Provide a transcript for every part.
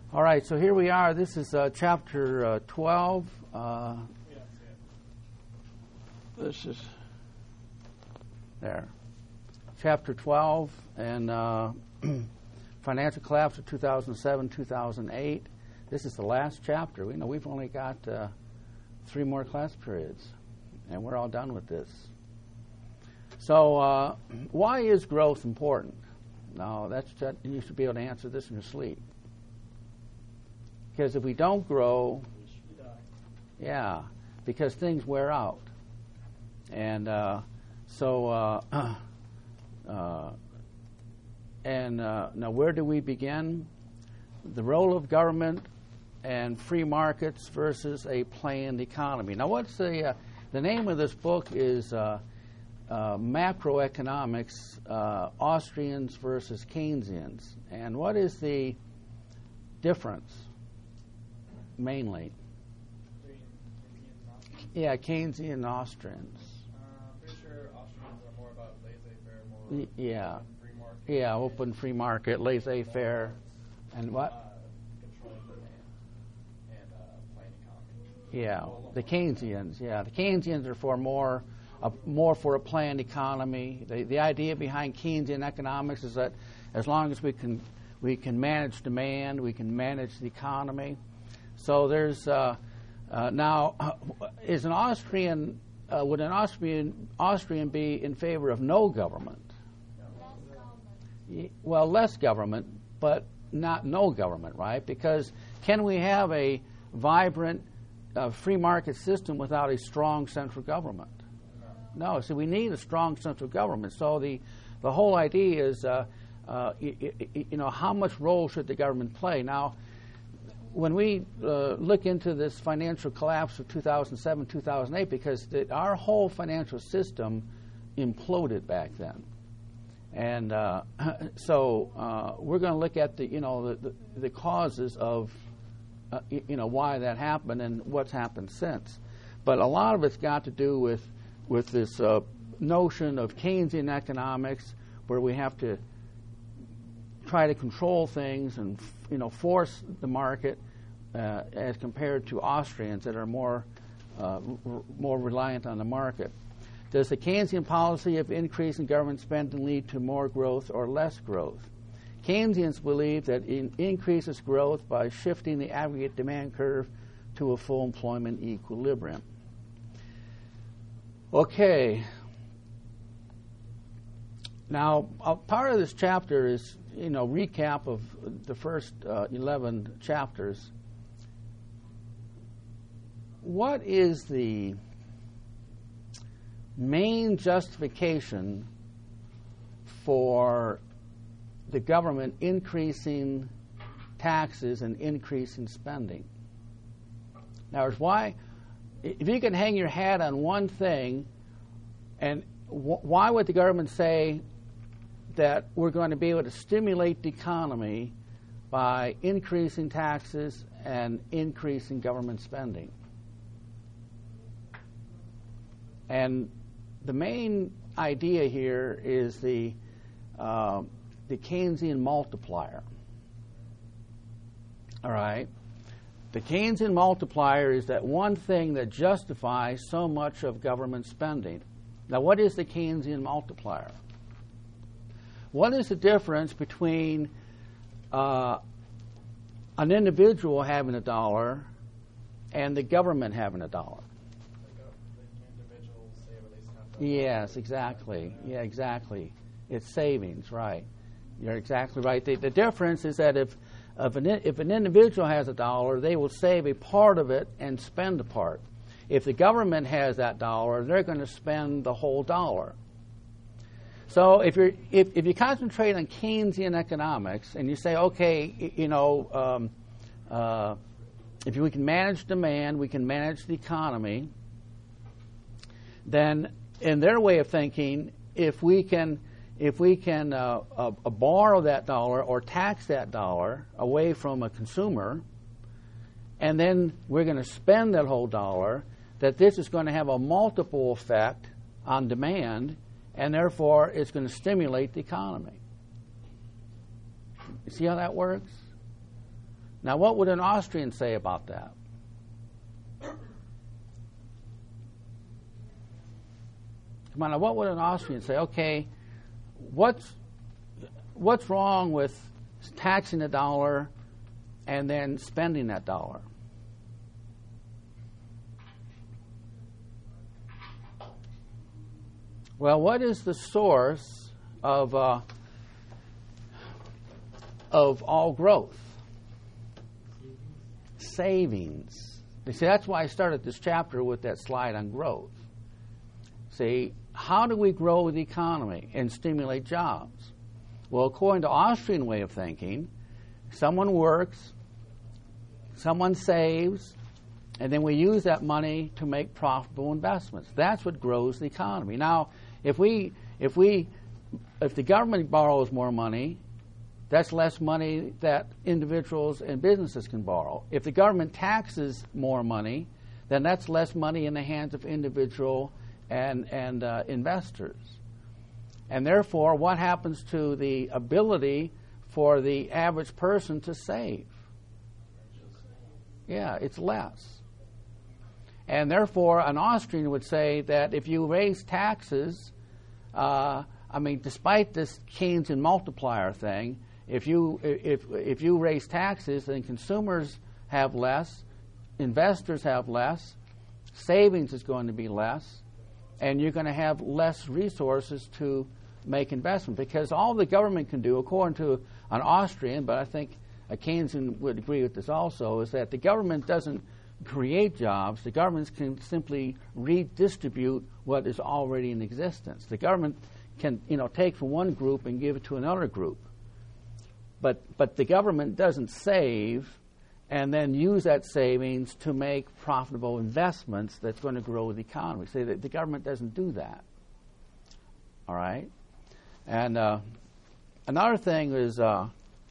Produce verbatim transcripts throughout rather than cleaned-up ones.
All right, so here we are. This is uh, chapter uh, twelve. Uh, this is there. Chapter twelve, and uh, financial collapse of two thousand seven, two thousand eight. This is the last chapter. We know we've only got uh, three more class periods, and we're all done with this. So, uh, why is growth important? Now, that's that, you should be able to answer this in your sleep. Because if we don't grow, yeah, because things wear out. And uh, so, uh, uh, and uh, now where do we begin? The role of government and free markets versus a planned economy. Now, what's the, uh, the name of this book is uh, uh, Macroeconomics, uh, Austrians versus Keynesians. And what is the difference? Mainly. Yeah, Keynesian and Austrians. Uh, I'm pretty sure Austrians are more about laissez-faire, more Y- yeah. open free market. Yeah, open free market, laissez-faire, and what? Uh, controlling demand and uh, planned economy. Yeah, the Keynesians. Yeah, the Keynesians are for more, uh, more for a planned economy. The the idea behind Keynesian economics is that as long as we can we can manage demand, we can manage the economy. So there's uh, uh, now uh, is an Austrian uh, would an Austrian Austrian be in favor of no government? Y- Well, less government, but not no government, right? Because can we have a vibrant uh, free market system without a strong central government? No. So we need a strong central government. So the the whole idea is, uh, uh, y- y- you know, how much role should the government play? Now, when we uh, look into this financial collapse of two thousand seven, two thousand eight, because the, our whole financial system imploded back then. And uh, so uh, we're going to look at the, you know, the, the, the causes of, uh, y- you know, why that happened and what's happened since. But a lot of it's got to do with, with this uh, notion of Keynesian economics, where we have to try to control things and, you know, force the market uh, as compared to Austrians that are more uh, r- more reliant on the market. Does the Keynesian policy of increasing government spending lead to more growth or less growth? Keynesians believe that it increases growth by shifting the aggregate demand curve to a full employment equilibrium. Okay. Now, uh, part of this chapter is, you know, recap of the first uh, eleven chapters. What is the main justification for the government increasing taxes and increasing spending? Now, it's why, if you can hang your hat on one thing, and wh- why would the government say that we're going to be able to stimulate the economy by increasing taxes and increasing government spending? And the main idea here is the uh, the Keynesian multiplier. All right? The Keynesian multiplier is that one thing that justifies so much of government spending. Now, what is the Keynesian multiplier? What is the difference between uh, an individual having a dollar and the government having a dollar? The gov- the individuals save at least half. Yes, exactly. Yeah, exactly. It's savings, right. You're exactly right. The, the difference is that if, if, an, if an individual has a dollar, they will save a part of it and spend a part. If the government has that dollar, they're going to spend the whole dollar. So if you're if, if you concentrate on Keynesian economics and you say, okay, y- you know, um, uh, if we can manage demand, we can manage the economy, then in their way of thinking, if we can if we can uh, uh, uh, borrow that dollar or tax that dollar away from a consumer, and then we're going to spend that whole dollar, that this is going to have a multiple effect on demand, and therefore it's going to stimulate the economy. You see how that works? Now, what would an Austrian say about that? Come on, now, what would an Austrian say? Okay, what's what's wrong with taxing a dollar and then spending that dollar? Well, what is the source of uh, of all growth? Savings. You see, that's why I started this chapter with that slide on growth. See, how do we grow the economy and stimulate jobs? Well, according to Austrian way of thinking, someone works, someone saves, and then we use that money to make profitable investments. That's what grows the economy. Now, if we if we if the government borrows more money, that's less money that individuals and businesses can borrow. If the government taxes more money, then that's less money in the hands of individual and and uh, investors. And therefore, what happens to the ability for the average person to save? Yeah, it's less. And therefore, an Austrian would say that if you raise taxes, uh, I mean, despite this Keynesian multiplier thing, if you if if you raise taxes, then consumers have less, investors have less, savings is going to be less, and you're going to have less resources to make investment, because all the government can do, according to an Austrian, but I think a Keynesian would agree with this also, is that the government doesn't create jobs. The government can simply redistribute what is already in existence. The government can, you know, take from one group and give it to another group. But but the government doesn't save and then use that savings to make profitable investments that's going to grow the economy. So the, the government doesn't do that. All right? And uh, another thing is uh,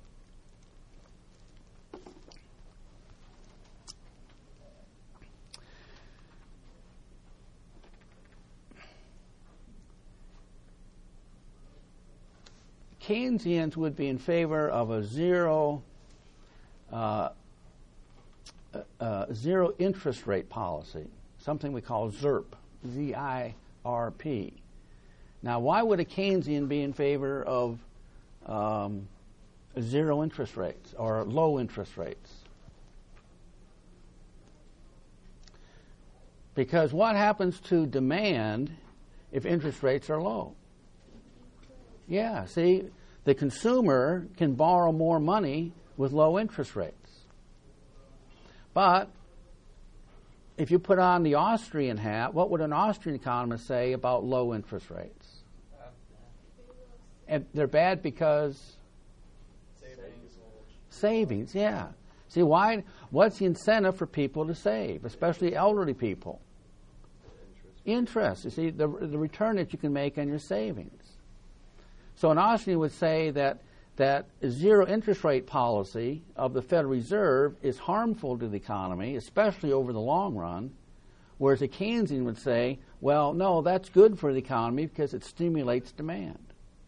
Keynesians would be in favor of a zero uh, uh, zero interest rate policy, something we call ZIRP, Z I R P. Now, why would a Keynesian be in favor of um, zero interest rates or low interest rates? Because what happens to demand if interest rates are low? Yeah, see, the consumer can borrow more money with low interest rates. But if you put on the Austrian hat, what would an Austrian economist say about low interest rates? And they're bad because Savings. savings, yeah. See, why? What's the incentive for people to save, especially elderly people? Interest. Interest. You see, the the return that you can make on your savings. So an Austrian would say that that zero interest rate policy of the Federal Reserve is harmful to the economy, especially over the long run, whereas a Keynesian would say, well, no, that's good for the economy because it stimulates demand.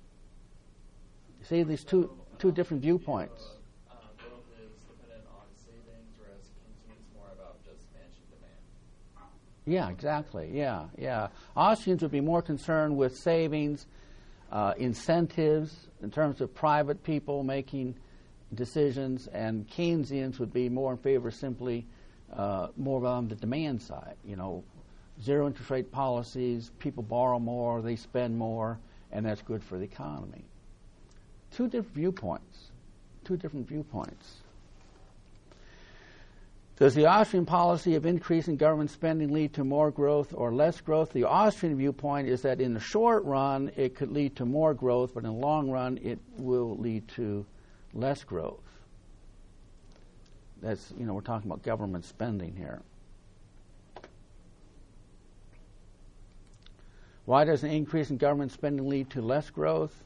See, these two two different viewpoints. Um, growth is dependent on savings, whereas Keynesian is more about just managing demand. Yeah, exactly. Yeah, yeah. Austrians would be more concerned with savings, uh, incentives in terms of private people making decisions, and Keynesians would be more in favor simply uh, more on the demand side. You know, zero interest rate policies, people borrow more, they spend more, and that's good for the economy. Two different viewpoints. Two different viewpoints. Does the Austrian policy of increasing government spending lead to more growth or less growth? The Austrian viewpoint is that in the short run it could lead to more growth, but in the long run it will lead to less growth. That's, you know, we're talking about government spending here. Why does an increase in government spending lead to less growth?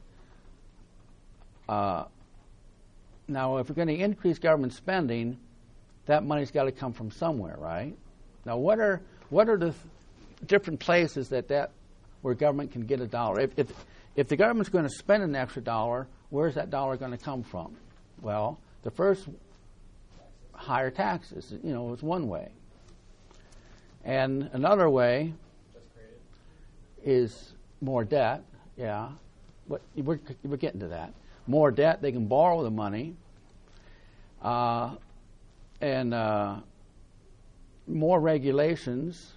Uh, now, if we're going to increase government spending, that money's got to come from somewhere, right? Now, what are what are the th- different places that, that where government can get a dollar? If, if if the government's going to spend an extra dollar, where's that dollar going to come from? Well, the first higher taxes. You know, it's one way. And another way is more debt. Yeah, but we're, we're getting to that. More debt, they can borrow the money. Uh, and uh, more regulations.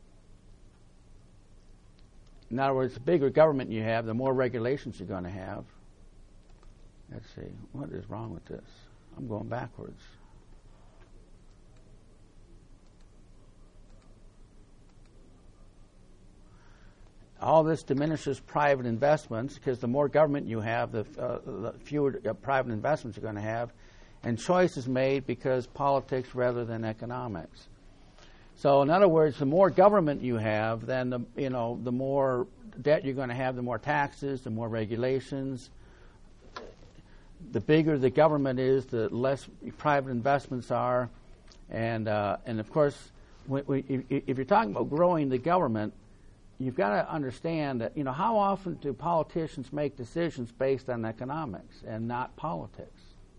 In other words, the bigger government you have, the more regulations you're going to have. Let's see, what is wrong with this? I'm going backwards. All this diminishes private investments because the more government you have, the, uh, the fewer uh, private investments you're going to have, and choice is made because politics rather than economics. So, in other words, the more government you have, then the you know the more debt you're going to have, the more taxes, the more regulations. The bigger the government is, the less private investments are, and uh, and of course, when, when, if, if you're talking about growing the government, you've got to understand that, you know, how often do politicians make decisions based on economics and not politics?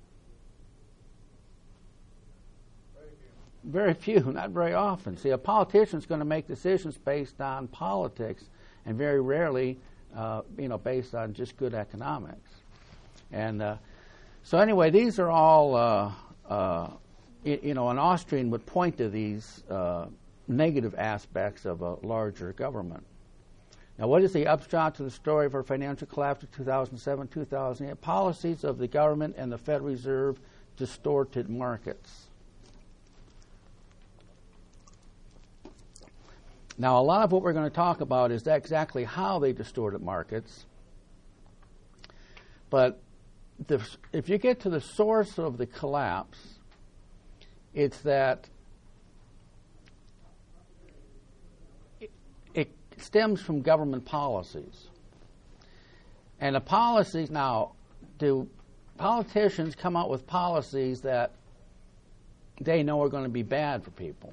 Very few, not very often. See, a politician's going to make decisions based on politics and very rarely, uh, you know, based on just good economics. And uh, so anyway, these are all, uh, uh, you, you know, an Austrian would point to these uh, negative aspects of a larger government. Now, what is the upshot to the story of our financial collapse of two thousand seven, two thousand eight? Policies of the government and the Federal Reserve distorted markets. Now, a lot of what we're going to talk about is exactly how they distorted markets. But the, if you get to the source of the collapse, it's that it, it stems from government policies. And the policies, now, do politicians come out with policies that they know are going to be bad for people?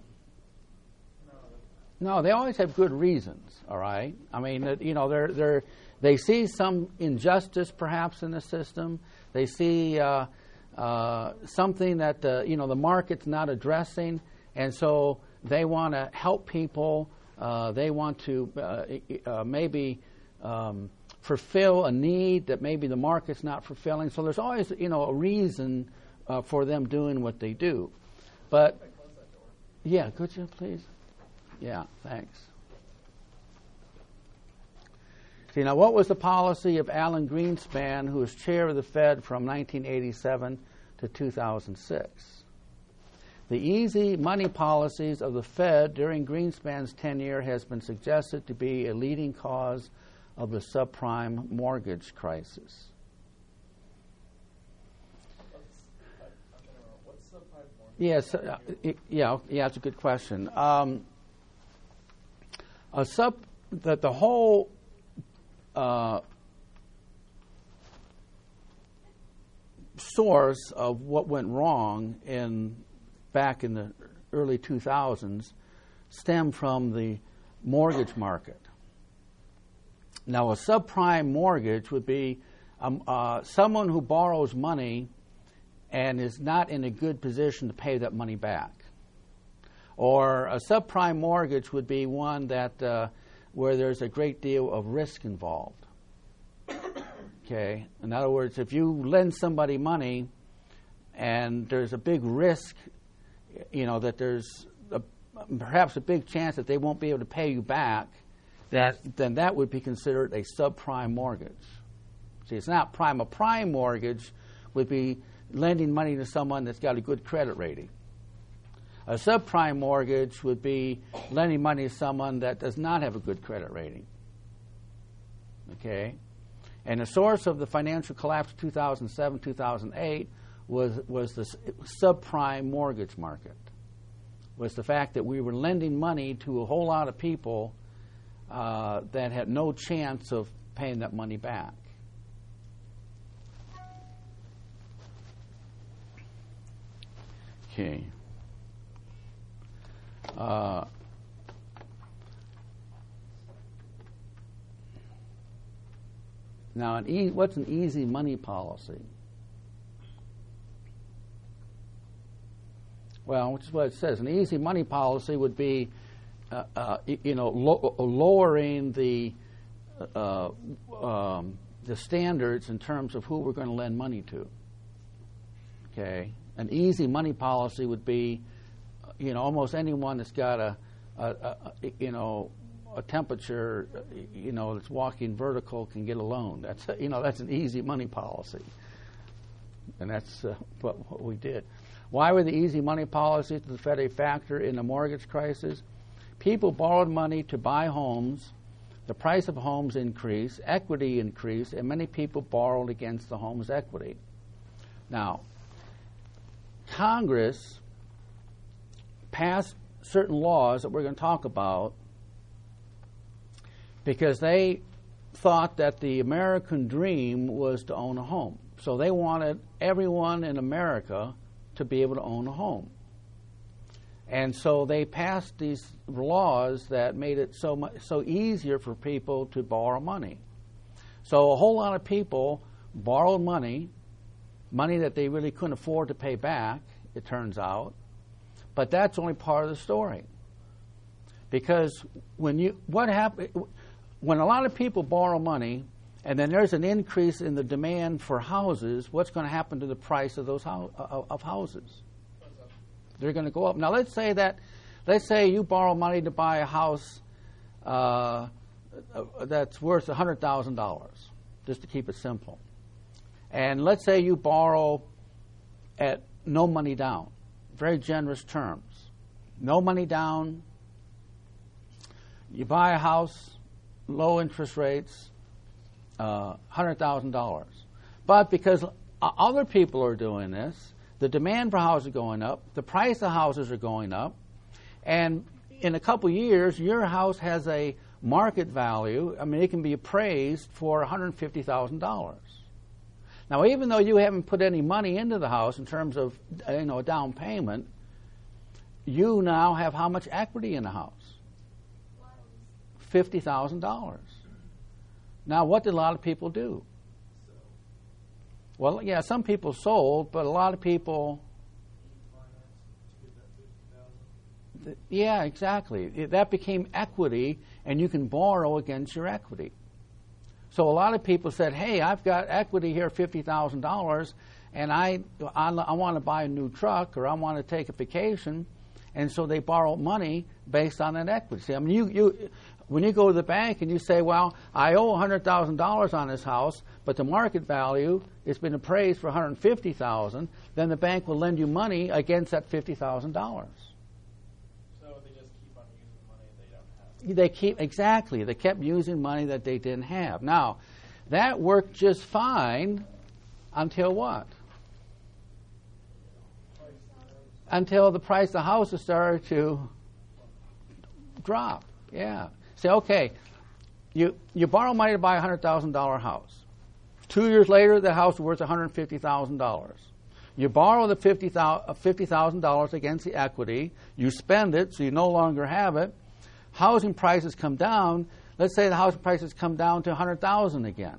No, they always have good reasons, all right? I mean, you know, they're, they're, they see some injustice perhaps in the system. They see uh, uh, something that, uh, you know, the market's not addressing, and so they want to help people. Uh, they want to uh, uh, maybe um, fulfill a need that maybe the market's not fulfilling. So there's always, you know, a reason uh, for them doing what they do. But, yeah, could you please? Yeah, thanks. See, now what was the policy of Alan Greenspan, who was chair of the Fed from nineteen eighty-seven to two thousand six? The easy money policies of the Fed during Greenspan's tenure has been suggested to be a leading cause of the subprime mortgage crisis. What's subprime mortgage? Yes, uh, it, yeah, yeah, it's a good question. Um, A sub that the whole uh, source of what went wrong in back in the early two thousands stemmed from the mortgage market. Now, a subprime mortgage would be um, uh, someone who borrows money and is not in a good position to pay that money back. Or a subprime mortgage would be one that uh, where there's a great deal of risk involved. Okay, in other words, if you lend somebody money and there's a big risk, you know, that there's a, perhaps a big chance that they won't be able to pay you back, that then that would be considered a subprime mortgage. See, it's not prime. A prime mortgage would be lending money to someone that's got a good credit rating. A subprime mortgage would be lending money to someone that does not have a good credit rating. Okay? And the source of the financial collapse of two thousand seven, two thousand eight was, was the subprime mortgage market, was the fact that we were lending money to a whole lot of people uh, that had no chance of paying that money back. Okay. Uh, now, an e- what's an easy money policy? Well, which is what it says. An easy money policy would be, uh, uh, you know, lo- lowering the uh, um, the standards in terms of who we're going to lend money to. Okay, an easy money policy would be, you know, almost anyone that's got a, a, a, a you know, a temperature, you know, that's walking vertical can get a loan. That's you know, that's an easy money policy, and that's uh, what, what we did. Why were the easy money policies the Fed a factor in the mortgage crisis? People borrowed money to buy homes. The price of homes increased, equity increased, and many people borrowed against the home's equity. Now, Congress passed certain laws that we're going to talk about because they thought that the American dream was to own a home. So they wanted everyone in America to be able to own a home. And so they passed these laws that made it so much, so easier for people to borrow money. So a whole lot of people borrowed money, money that they really couldn't afford to pay back, it turns out. But that's only part of the story. Because when you what happen, when a lot of people borrow money and then there's an increase in the demand for houses, what's going to happen to the price of those ho- of houses? They're going to go up. Now, let's say that, let's say you borrow money to buy a house uh, that's worth one hundred thousand dollars, just to keep it simple. And let's say you borrow at no money down, very generous terms. No money down. You buy a house, low interest rates, uh, one hundred thousand dollars. But because other people are doing this, the demand for houses is going up, the price of houses are going up, and in a couple years, your house has a market value. I mean, it can be appraised for one hundred fifty thousand dollars. Now, even though you haven't put any money into the house in terms of, you know, a down payment, you now have how much equity in the house? fifty thousand dollars. Now, what did a lot of people do? Well, yeah, some people sold, but a lot of people... Yeah, exactly. That became equity, and you can borrow against your equity. So a lot of people said, hey, I've got equity here, fifty thousand dollars, and I, I, I want to buy a new truck, or I want to take a vacation, and so they borrow money based on that equity. See, I mean, you, you, when you go to the bank and you say, well, I owe one hundred thousand dollars on this house, but the market value has been appraised for one hundred fifty thousand dollars, then the bank will lend you money against that fifty thousand dollars. So they just keep on using money they don't have. They keep, exactly. They kept using money that they didn't have. Now, that worked just fine until what? Until the price of the houses started to drop. Yeah. Say, okay, you, you borrow money to buy a one hundred thousand dollars house. Two years later, the house is worth one hundred fifty thousand dollars. You borrow the fifty thousand dollars against the equity. You spend it, so you no longer have it. Housing prices come down. Let's say the housing prices come down to one hundred thousand dollars again.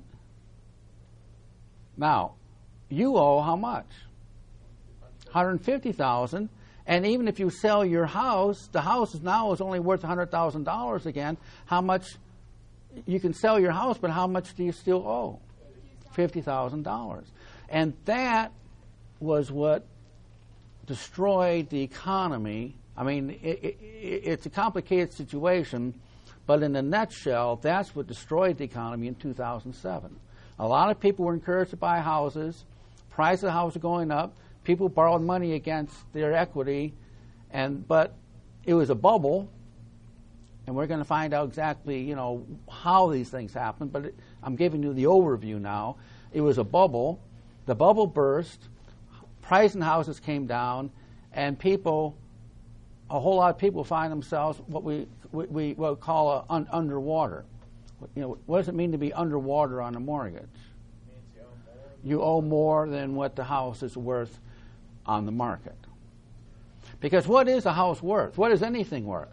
Now, you owe how much? one hundred fifty thousand dollars. And even if you sell your house, the house is now is only worth one hundred thousand dollars again. How much? You can sell your house, but how much do you still owe? fifty thousand dollars. And that was what destroyed the economy. I mean, it, it, it's a complicated situation, but in a nutshell, that's what destroyed the economy in two thousand seven. A lot of people were encouraged to buy houses. Price of the house was going up. People borrowed money against their equity, and but it was a bubble, and we're going to find out exactly, you know, how these things happen. But it, I'm giving you the overview now. It was a bubble. The bubble burst. Price in houses came down, and people, a whole lot of people find themselves what we we, we will call a un, underwater. You know, what does it mean to be underwater on a mortgage? It means you owe more. You owe more than what the house is worth on the market. Because what is a house worth? What is anything worth?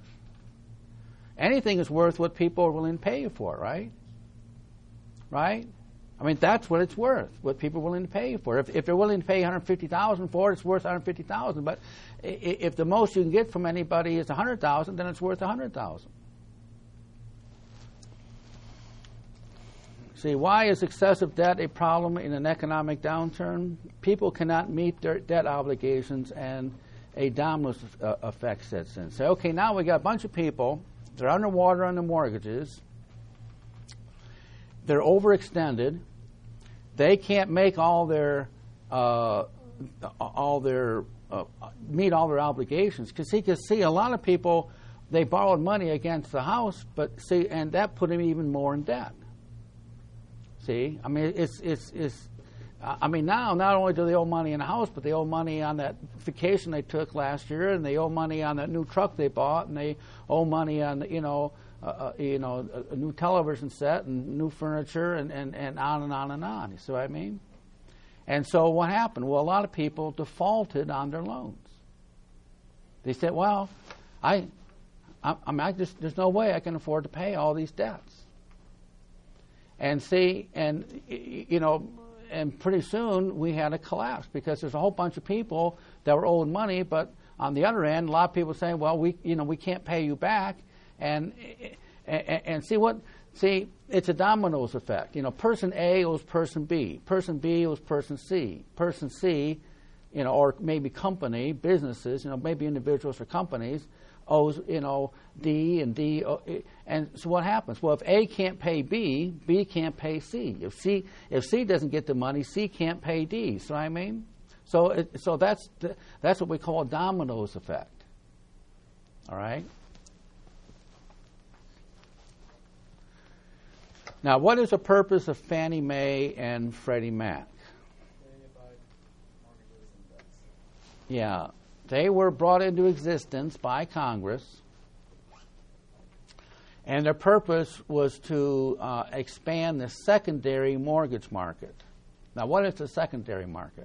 Anything is worth what people are willing to pay you for, right? Right? I mean, that's what it's worth, what people are willing to pay for it. If, if they're willing to pay one hundred fifty thousand dollars for it, it's worth one hundred fifty thousand dollars. But if the most you can get from anybody is one hundred thousand dollars, then it's worth one hundred thousand dollars. See, why is excessive debt a problem in an economic downturn? People cannot meet their debt obligations, and a domino uh, effect sets in. Say, okay, now we got a bunch of people, they're underwater on the mortgages, they're overextended, they can't make all their uh, all their uh, meet all their obligations, because he can see a lot of people, they borrowed money against the house, but see, and that put them even more in debt. See, I mean, it's it's it's. I mean, now not only do they owe money in the house, but they owe money on that vacation they took last year, and they owe money on that new truck they bought, and they owe money on you know uh, uh, you know a, a new television set and new furniture, and, and, and on and on and on. You see what I mean? And so what happened? Well, a lot of people defaulted on their loans. They said, "Well, I, I, I mean, I just there's no way I can afford to pay all these debts." And see, and you know, and pretty soon we had a collapse because there's a whole bunch of people that were owed money, but on the other end, a lot of people saying, "Well, we, you know, we can't pay you back," and and, and see what, see, it's a dominoes effect. You know, person A owes person B, person B owes person C, person C, you know, or maybe company, businesses, you know, maybe individuals or companies owes, you know, D and D, and so what happens? Well, if A can't pay B, B can't pay C. If C if C doesn't get the money, C can't pay D. So I mean, so it, so that's the, that's what we call a dominoes effect. All right. Now, what is the purpose of Fannie Mae and Freddie Mac? Yeah. They were brought into existence by Congress, and their purpose was to uh, expand the secondary mortgage market. Now, what is the secondary market?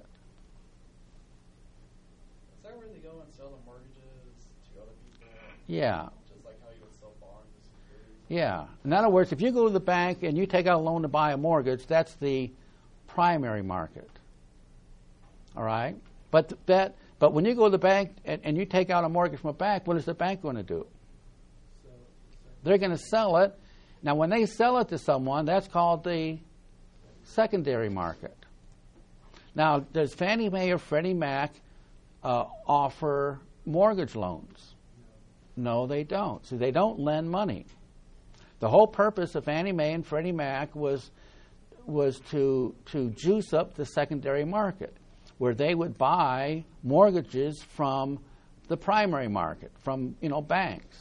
Is that where they go and sell the mortgages to other people? Yeah. Just like how you would sell bonds or securities? Yeah. In other words, if you go to the bank and you take out a loan to buy a mortgage, that's the primary market. All right? But that... But when you go to the bank and, and you take out a mortgage from a bank, what is the bank going to do? They're going to sell it. Now, when they sell it to someone, that's called the secondary market. Now, does Fannie Mae or Freddie Mac uh, offer mortgage loans? No, they don't. So they don't lend money. The whole purpose of Fannie Mae and Freddie Mac was was to to juice up the secondary market, where they would buy mortgages from the primary market, from, you know, banks.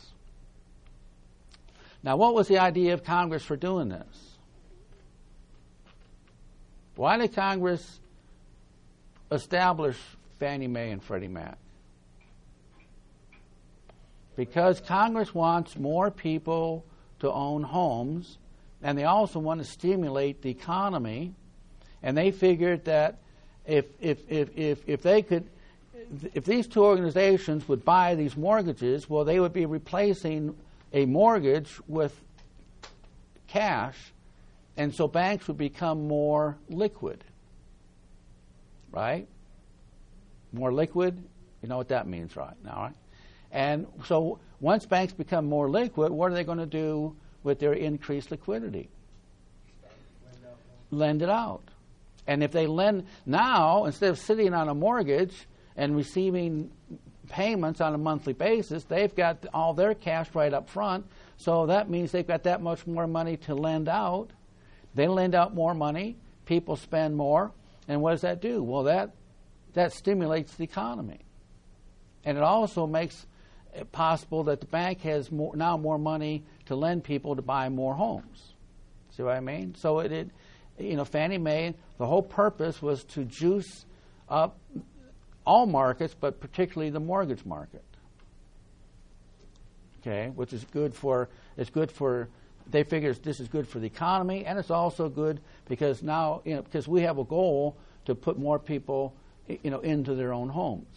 Now, what was the idea of Congress for doing this? Why did Congress establish Fannie Mae and Freddie Mac? Because Congress wants more people to own homes, and they also want to stimulate the economy, and they figured that If if if if if they could, if these two organizations would buy these mortgages, well, they would be replacing a mortgage with cash, and so banks would become more liquid. Right? More liquid, you know what that means, right? Now, right? And so once banks become more liquid, what are they going to do with their increased liquidity? Lend it out. And if they lend now, instead of sitting on a mortgage and receiving payments on a monthly basis, they've got all their cash right up front. So that means they've got that much more money to lend out. They lend out more money. People spend more. And what does that do? Well, that that stimulates the economy. And it also makes it possible that the bank has more, now more money to lend people to buy more homes. See what I mean? So it, it you know, Fannie Mae, the whole purpose was to juice up all markets, but particularly the mortgage market. Okay, which is good for, it's good for, they figure this is good for the economy, and it's also good because now, you know, because we have a goal to put more people, you know, into their own homes.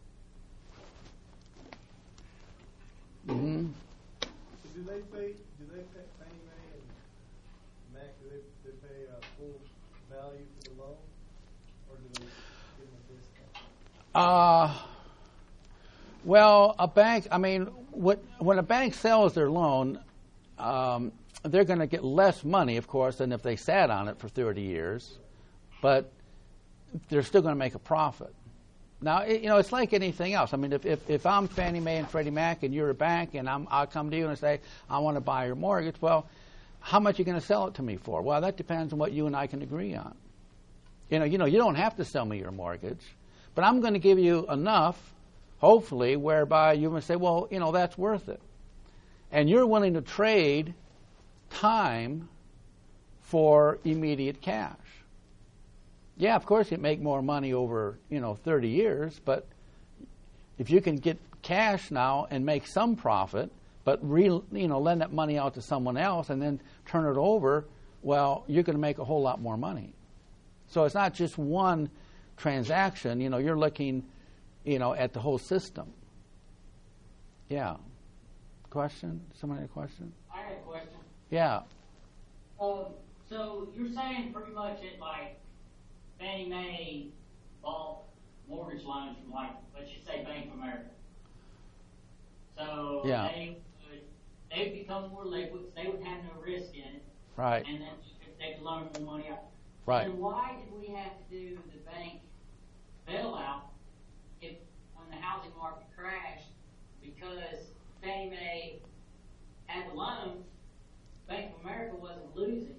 Mm-hmm. So do they pay? Do they pay Fannie Mae and Mac? Do they, they pay uh, full value for the loan, or do they give them a discount? Uh, well, a bank, I mean, what, when a bank sells their loan, um, they're going to get less money, of course, than if they sat on it for thirty years, but they're still going to make a profit. Now, it, you know, it's like anything else. I mean, if, if, if I'm Fannie Mae and Freddie Mac and you're a bank and I'm, I'll come to you and say, I want to buy your mortgage, well, how much are you going to sell it to me for? Well, that depends on what you and I can agree on. You know, you know, you don't have to sell me your mortgage, but I'm going to give you enough, hopefully, whereby you're going to say, well, you know, that's worth it. And you're willing to trade time for immediate cash. Yeah, of course you make more money over, you know, thirty years, but if you can get cash now and make some profit, but re, you know, lend that money out to someone else and then turn it over, well, you're going to make a whole lot more money. So it's not just one transaction, you know, you're looking, you know, at the whole system. Yeah. Question? Somebody had a question? I had a question. Yeah. Um, so you're saying pretty much it like Fannie Mae bought mortgage loans from, like, let's just say Bank of America. So yeah. they would they would become more liquid. They would have no risk in it. Right. And then they could loan more money out. Right. And why did we have to do the bank bailout if when the housing market crashed? Because Fannie Mae had the loans, Bank of America wasn't losing.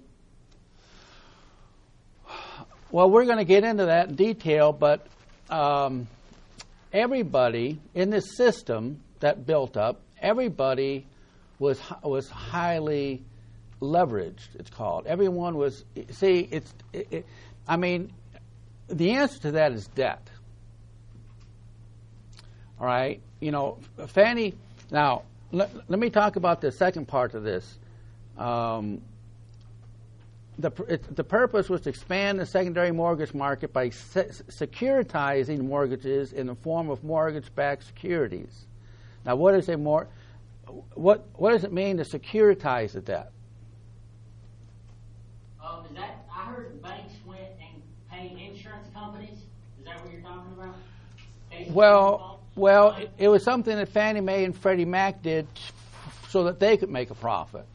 Well, we're going to get into that in detail, but um, everybody in this system that built up, everybody was was highly leveraged. It's called. Everyone was. See, it's. It, it, I mean, the answer to that is debt. All right. You know, Fannie. Now, let, let me talk about the second part of this. Um, The, it, the purpose was to expand the secondary mortgage market by se- securitizing mortgages in the form of mortgage-backed securities. Now, what is a mor- what what does it mean to securitize the debt? Um, is that I heard the banks went and paid insurance companies? Is that what you're talking about? Cases Well, well, it, it was something that Fannie Mae and Freddie Mac did so that they could make a profit.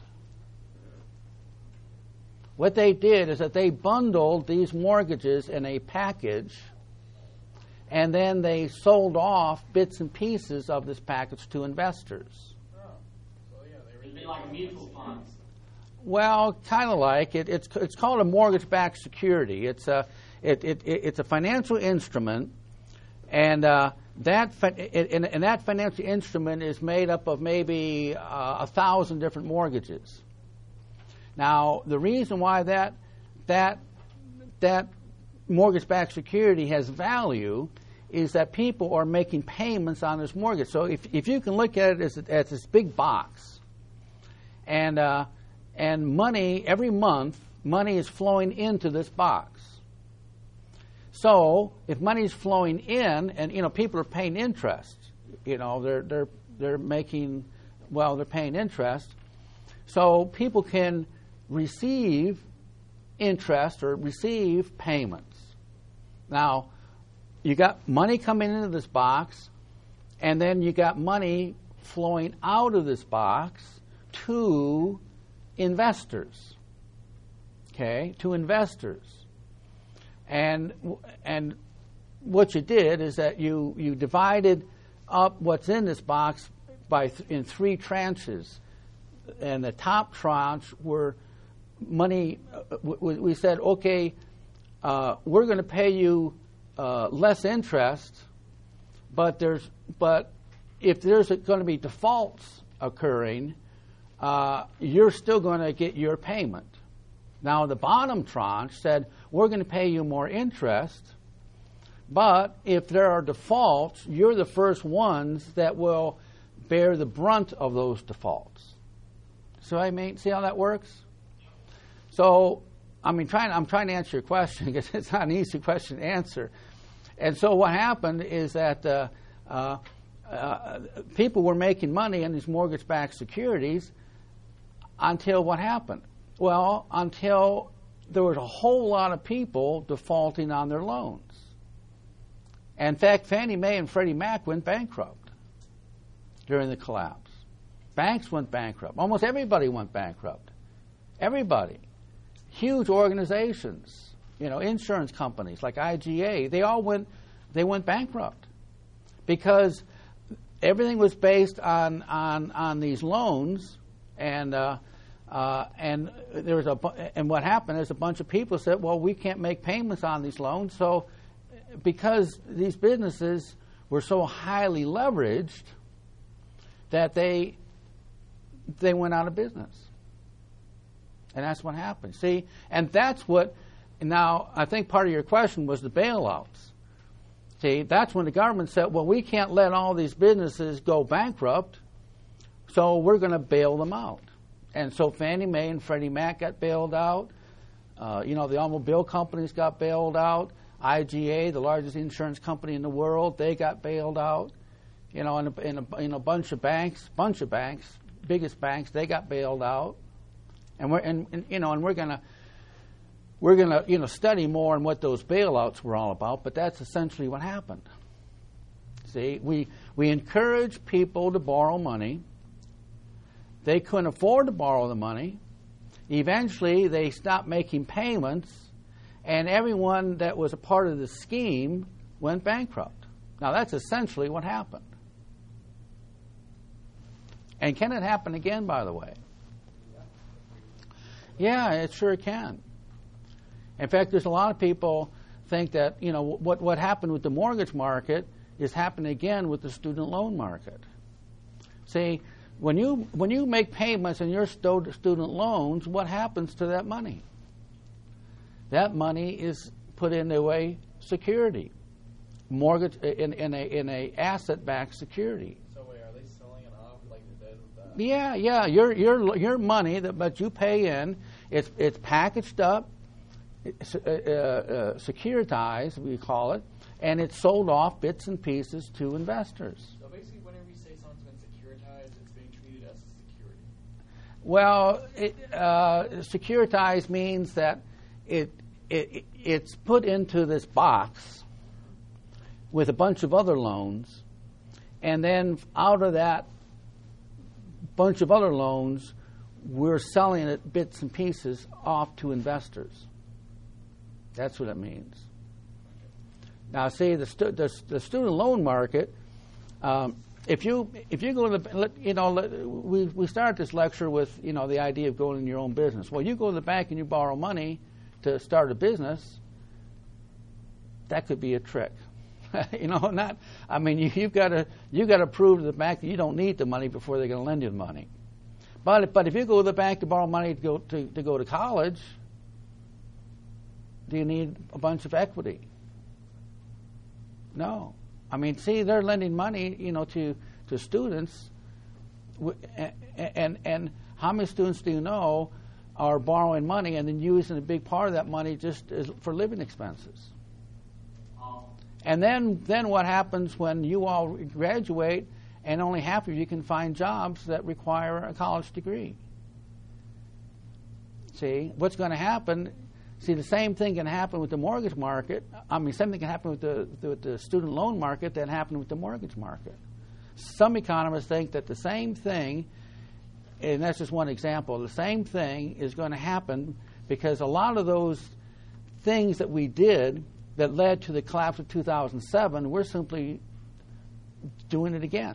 What they did is that they bundled these mortgages in a package, and then they sold off bits and pieces of this package to investors. Oh. So, yeah, they It'd be like a mutual fund. Well, kind of like it. It's it's called a mortgage-backed security. It's a it, it, it it's a financial instrument, and uh, that fi- it, and, and that financial instrument is made up of maybe uh, a thousand different mortgages. Now, the reason why that that that mortgage-backed security has value is that people are making payments on this mortgage. So, if if you can look at it as, as this big box, and uh, and money every month, money is flowing into this box. So, if money is flowing in, and you know people are paying interest, you know they're they're they're making well they're paying interest, so people can receive interest or receive payments. Now, you got money coming into this box, and then you got money flowing out of this box to investors. Okay, to investors. And and what you did is that you you divided up what's in this box by th- in three tranches, and the top tranche were money. Uh, we, we said, okay, uh, we're going to pay you uh, less interest, but there's but if there's going to be defaults occurring, uh, you're still going to get your payment. Now, the bottom tranche said, we're going to pay you more interest, but if there are defaults, you're the first ones that will bear the brunt of those defaults. So I mean, see how that works? So, I mean, trying, I'm trying to answer your question because it's not an easy question to answer. And so what happened is that uh, uh, uh, people were making money in these mortgage-backed securities until what happened? Well, until there was a whole lot of people defaulting on their loans. And in fact, Fannie Mae and Freddie Mac went bankrupt during the collapse. Banks went bankrupt. Almost everybody went bankrupt. Everybody. Huge organizations, you know, insurance companies like I G A, they all went, they went bankrupt because everything was based on on, on these loans, and uh, uh, and there was a and what happened is a bunch of people said, well, we can't make payments on these loans, so because these businesses were so highly leveraged that they they went out of business. And that's what happened. See, and that's what, now, I think part of your question was the bailouts. See, that's when the government said, well, we can't let all these businesses go bankrupt, so we're going to bail them out. And so Fannie Mae and Freddie Mac got bailed out. Uh, you know, the automobile companies got bailed out. I G A, the largest insurance company in the world, they got bailed out. You know, and a, and a, and a bunch of banks, bunch of banks, biggest banks, they got bailed out. And we're and, and you know and we're gonna we're gonna you know study more on what those bailouts were all about. But that's essentially what happened. See, we we encourage people to borrow money. They couldn't afford to borrow the money. Eventually, they stopped making payments, and everyone that was a part of the scheme went bankrupt. Now, that's essentially what happened. And can it happen again, by the way? Yeah, it sure can. In fact, there's a lot of people think that, you know, what, what happened with the mortgage market is happening again with the student loan market. See, when you when you make payments on your sto- student loans, what happens to that money? That money is put into a security, mortgage in, in a in a asset-backed security. So wait, are they selling it off like they did with that? Yeah, yeah. Your your your money that but you pay in, it's it's packaged up, it's, uh, uh, securitized, we call it, and it's sold off bits and pieces to investors. So basically, whenever you say something's been securitized, it's being treated as a security. Well, it, uh, securitized means that it, it it's put into this box with a bunch of other loans, and then out of that bunch of other loans, we're selling it bits and pieces off to investors. That's what it means. Now, see, the, stu- the, the student loan market, um, if you if you go to the, you know, we we started this lecture with, you know, the idea of going in your own business. Well, you go to the bank and you borrow money to start a business, that could be a trick. you know, not. I mean, you, you've got to you got to prove to the bank that you don't need the money before they're going to lend you the money. But but if you go to the bank to borrow money to go to, to go to college, do you need a bunch of equity? No. I mean, see, they're lending money, you know, to, to students, and, and and how many students do you know are borrowing money and then using a big part of that money just as, for living expenses? Um, And then then what happens when you all graduate and only half of you can find jobs that require a college degree? See, what's going to happen? See, the same thing can happen with the mortgage market. I mean, same thing can happen with the, with the student loan market that happened with the mortgage market. Some economists think that the same thing, and that's just one example, the same thing is going to happen because a lot of those things that we did that led to the collapse of two thousand seven, we're simply doing it again.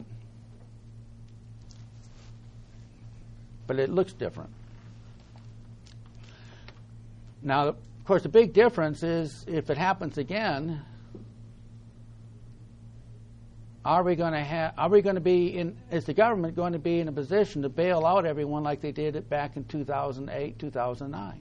But it looks different. Now, of course, the big difference is if it happens again, are we going to have? Are we going to be in? Is the government going to be in a position to bail out everyone like they did it back in two thousand eight, two thousand nine?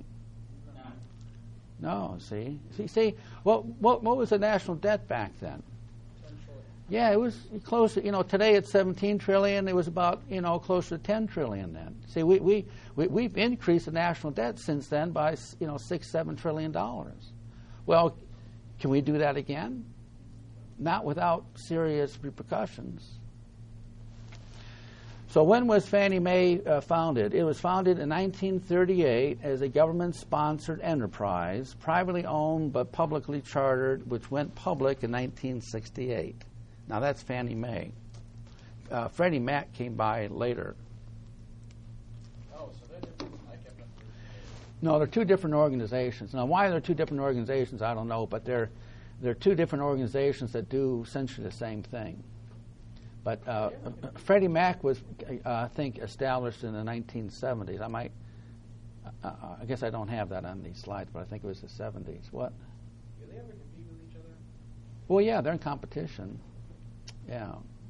No. See, see, see. What what what was the national debt back then? Yeah, it was close to, you know, today it's seventeen trillion. It was about, you know, closer to ten trillion then. See, we, we, we, we've increased the national debt since then by, you know, six, seven trillion dollars. Well, can we do that again? Not without serious repercussions. So when was Fannie Mae uh, founded? It was founded in nineteen thirty-eight as a government-sponsored enterprise, privately owned but publicly chartered, which went public in nineteen sixty-eight. Now that's Fannie Mae. Uh, Freddie Mac came by later. Oh, so they're different. I kept up with No, they're two different organizations. Now, why they're two different organizations, I don't know, but they're they're two different organizations that do essentially the same thing. But uh, Freddie Mac was, uh, I think, established in the nineteen seventies. I might, uh, I guess I don't have that on these slides, but I think it was the seventies. What? Do they ever compete with each other? Well, yeah, they're in competition. Yeah.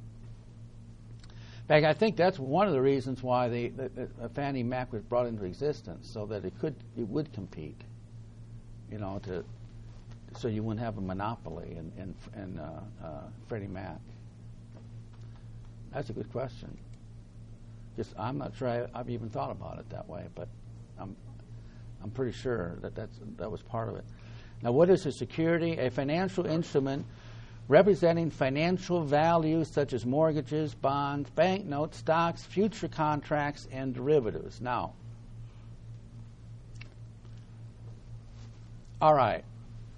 In fact, I think that's one of the reasons why the, the, the Fannie Mac was brought into existence, so that it could, it would compete. You know, to so you wouldn't have a monopoly in in, in uh, uh, Freddie Mac. That's a good question. Just I'm not sure I, I've even thought about it that way, but I'm I'm pretty sure that that's, that was part of it. Now, what is a security? A financial instrument representing financial values such as mortgages, bonds, banknotes, stocks, future contracts, and derivatives. Now, all right.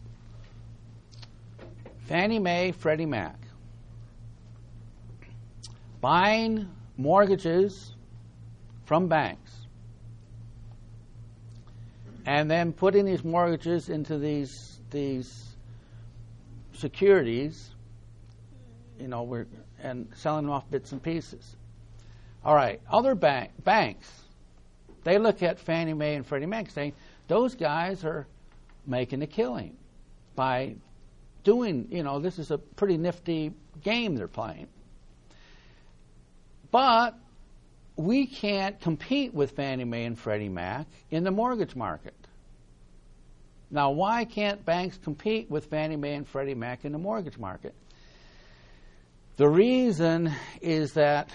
Fannie Mae, Freddie Mac. Buying mortgages from banks and then putting these mortgages into these these securities, you know, we're, and selling them off bits and pieces. All right, other bank banks, they look at Fannie Mae and Freddie Mac saying those guys are making a killing by doing, you know, this is a pretty nifty game they're playing. But we can't compete with Fannie Mae and Freddie Mac in the mortgage market. Now, why can't banks compete with Fannie Mae and Freddie Mac in the mortgage market? The reason is that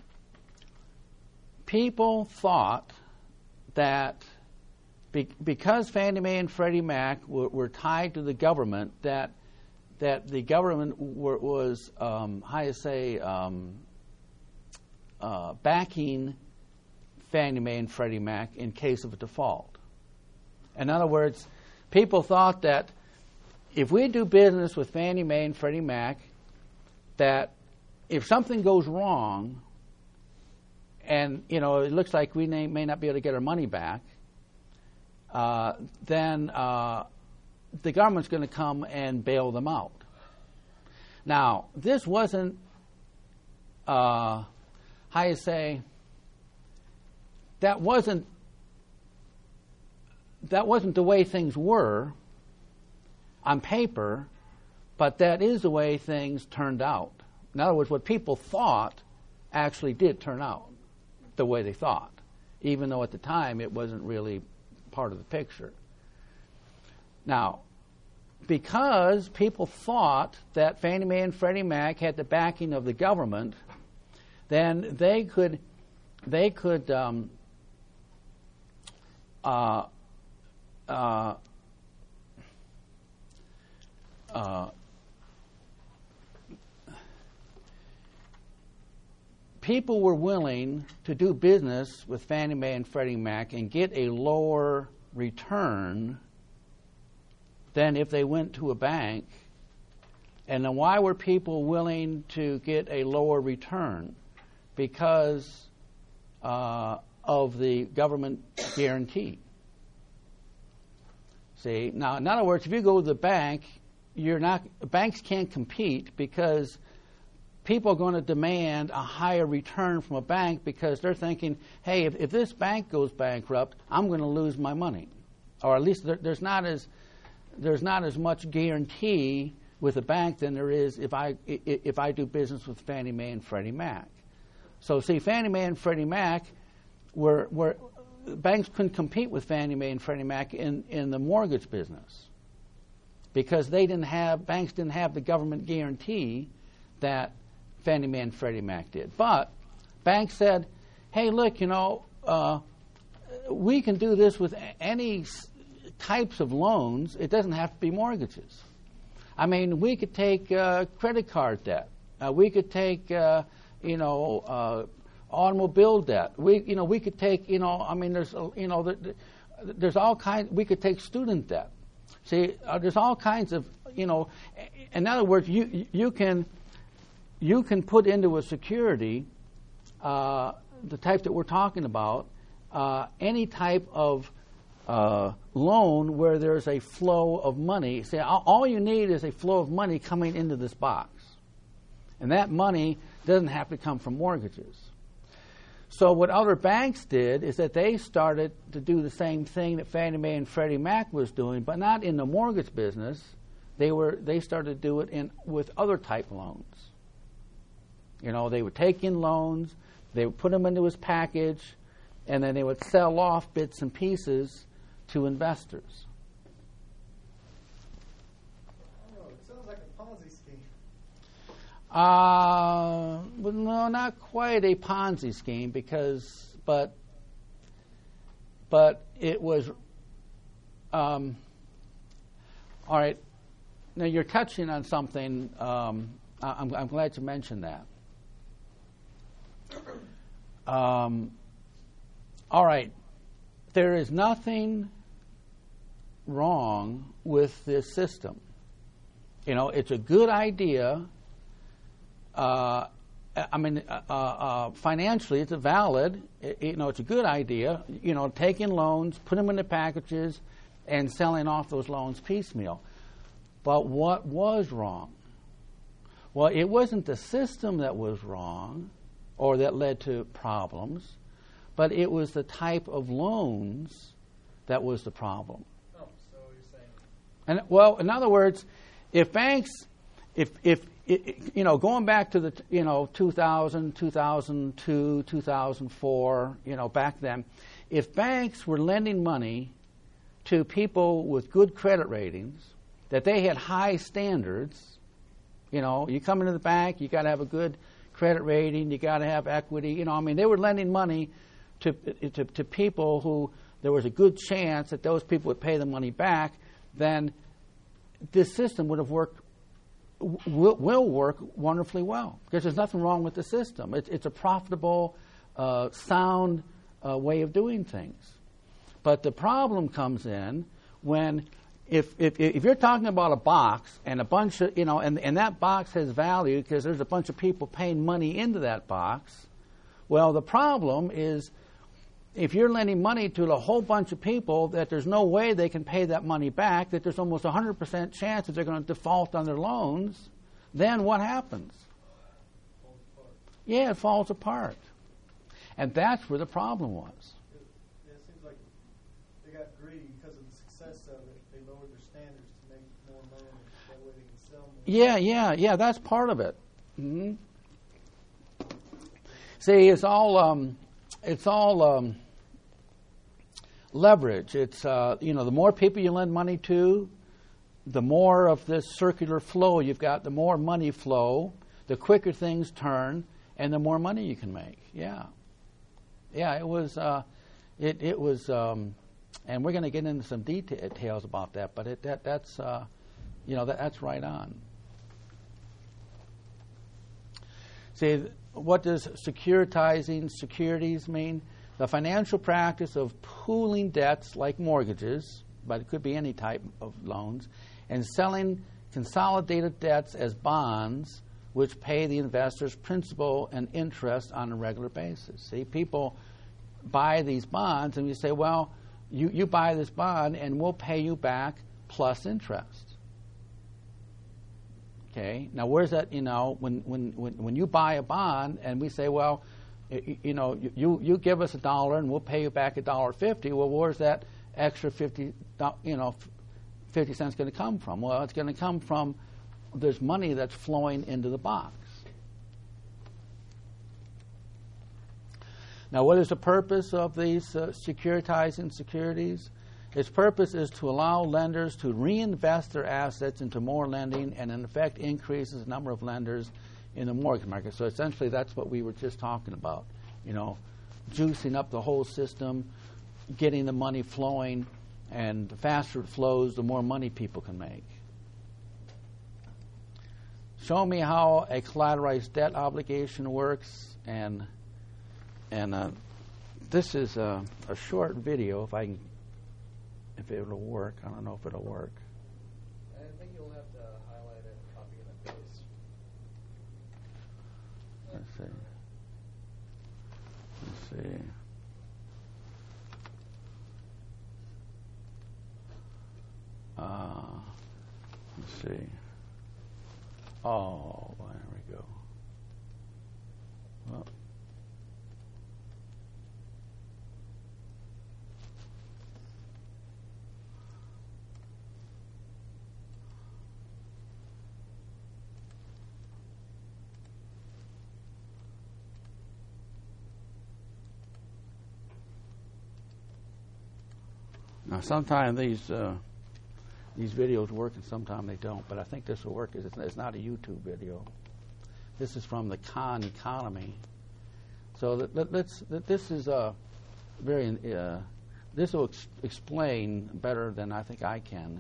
people thought that be, because Fannie Mae and Freddie Mac were, were tied to the government, that that the government were, was, um, how you say, um, Uh, backing Fannie Mae and Freddie Mac in case of a default. In other words, people thought that if we do business with Fannie Mae and Freddie Mac, that if something goes wrong, and you know it looks like we may, may not be able to get our money back, uh, then uh, the government's going to come and bail them out. Now, this wasn't. Uh, How you say, that wasn't that wasn't the way things were on paper, but that is the way things turned out. In other words, what people thought actually did turn out the way they thought, even though at the time it wasn't really part of the picture. Now, because people thought that Fannie Mae and Freddie Mac had the backing of the government, then they could they could um, uh, uh, uh, people were willing to do business with Fannie Mae and Freddie Mac and get a lower return than if they went to a bank. And then why were people willing to get a lower return? Because uh, of the government guarantee. See, now, in other words, if you go to the bank, you're not. Banks can't compete because people are going to demand a higher return from a bank because they're thinking, hey, if, if this bank goes bankrupt, I'm going to lose my money, or at least there, there's not as there's not as much guarantee with a bank than there is if I if I do business with Fannie Mae and Freddie Mac. So, see, Fannie Mae and Freddie Mac were, were banks couldn't compete with Fannie Mae and Freddie Mac in, in the mortgage business because they didn't have banks didn't have the government guarantee that Fannie Mae and Freddie Mac did. But banks said, "Hey, look, you know, uh, we can do this with any types of loans. It doesn't have to be mortgages. I mean, we could take uh, credit card debt. Uh, we could take." Uh, you know, uh, automobile debt. We, you know, we could take, you know, I mean, there's, uh, you know, the, the, there's all kinds. We could take student debt. See, uh, there's all kinds of, you know. In other words, you you can you can put into a security uh, the type that we're talking about, uh, any type of uh, loan where there's a flow of money. See, all, all you need is a flow of money coming into this box, and that money doesn't have to come from mortgages. So what other banks did is that they started to do the same thing that Fannie Mae and Freddie Mac was doing, but not in the mortgage business. They were they started to do it in with other type loans. You know, they would take in loans, they would put them into his package, and then they would sell off bits and pieces to investors. Oh, it sounds like a Ponzi scheme. Uh, well, no, not quite a Ponzi scheme, because, but, but it was, um, all right, now you're touching on something, um, I, I'm, I'm glad you mentioned that. Um, all right, there is nothing wrong with this system. You know, it's a good idea. Uh, I mean, uh, uh, financially, it's a valid. It, you know, it's a good idea. You know, taking loans, put them into packages, and selling off those loans piecemeal. But what was wrong? Well, it wasn't the system that was wrong, or that led to problems, but it was the type of loans that was the problem. Oh, so you're saying. And well, in other words, if banks, if if It, you know, going back to the, you know, two thousand, two thousand two, two thousand four, you know, back then, if banks were lending money to people with good credit ratings, that they had high standards, you know, you come into the bank, you got to have a good credit rating, you got to have equity, you know, I mean, they were lending money to, to to people who there was a good chance that those people would pay the money back, then this system would have worked. Will, will work wonderfully well, because there's nothing wrong with the system. It's, it's a profitable, uh, sound uh, way of doing things. But the problem comes in when, if, if if you're talking about a box and a bunch of, you know, and, and that box has value because there's a bunch of people paying money into that box, well, the problem is if you're lending money to a whole bunch of people that there's no way they can pay that money back, that there's almost a one hundred percent chance that they're going to default on their loans, then what happens? Yeah, it falls apart. And that's where the problem was. It, it seems like they got greedy because of the success of it. They lowered their standards to make more money. That way they can sell more. Yeah, yeah, yeah, that's part of it. Mm-hmm. See, it's all... Um, It's all um, leverage. It's, uh, you know, the more people you lend money to, the more of this circular flow you've got, the more money flow, the quicker things turn, and the more money you can make. Yeah. Yeah, it was, uh, it, it was, um, and we're going to get into some details about that, but it, that, that's, uh, you know, that, that's right on. See, what does securitizing securities mean? The financial practice of pooling debts like mortgages, but it could be any type of loans, and selling consolidated debts as bonds, which pay the investors principal and interest on a regular basis. See, people buy these bonds, and you say, well, you, you buy this bond, and we'll pay you back plus interest. Okay. Now, where's that? You know, when when when, when you buy a bond, and we say, well, you, you know, you you give us a dollar, and we'll pay you back a dollar fifty. Well, where's that extra fifty? You know, fifty cents going to come from? Well, it's going to come from there's money that's flowing into the box. Now, what is the purpose of these uh, securitizing securities? Its purpose is to allow lenders to reinvest their assets into more lending and, in effect, increases the number of lenders in the mortgage market. So essentially that's what we were just talking about, you know, juicing up the whole system, getting the money flowing, and the faster it flows, the more money people can make. Show me how a collateralized debt obligation works, and and uh, this is a, a short video. If I can, if it'll work, I don't know if it'll work. I think you'll have to highlight it, copy and paste. Let's see. Let's see. Uh, let's see. Oh, well, there we go. Well. Now, sometimes these uh, these videos work and sometimes they don't, but I think this will work because it's, it's not a YouTube video. This is from the Khan Economy. So that, that, let's, that this is a very, uh, this will ex- explain better than I think I can.